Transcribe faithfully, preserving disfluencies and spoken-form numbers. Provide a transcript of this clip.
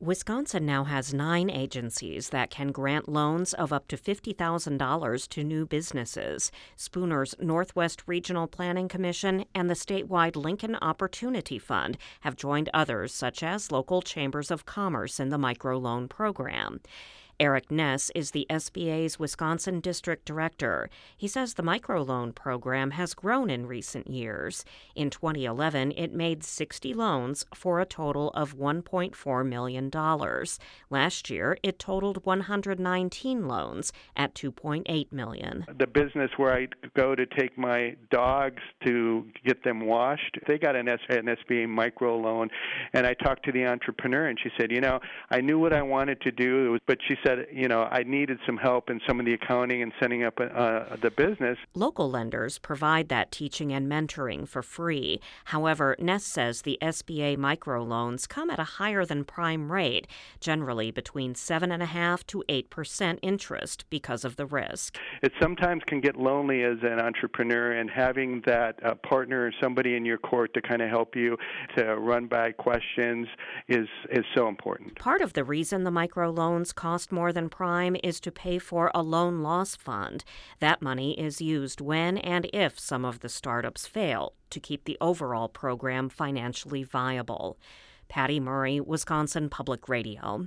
Wisconsin now has nine agencies that can grant loans of up to fifty thousand dollars to new businesses. Spooner's Northwest Regional Planning Commission and the statewide Lincoln Opportunity Fund have joined others, such as local chambers of commerce, in the microloan program. Eric Ness is the S B A's Wisconsin District Director. He says the microloan program has grown in recent years. In twenty eleven, it made sixty loans for a total of one point four million dollars. Last year, it totaled one hundred nineteen loans at two point eight million dollars. The business where I go to take my dogs to get them washed, they got an, S- an S B A microloan, and I talked to the entrepreneur, and she said, you know, I knew what I wanted to do, but she said, you know, I needed some help in some of the accounting and setting up uh, the business. Local lenders provide that teaching and mentoring for free. However, Ness says the S B A microloans come at a higher than prime rate, generally between seven point five to eight percent interest because of the risk. It sometimes can get lonely as an entrepreneur, and having that uh, partner or somebody in your court to kind of help you to run by questions is, is so important. Part of the reason the microloans cost more than prime is to pay for a loan loss fund. That money is used when and if some of the startups fail to keep the overall program financially viable. Patty Murray, Wisconsin Public Radio.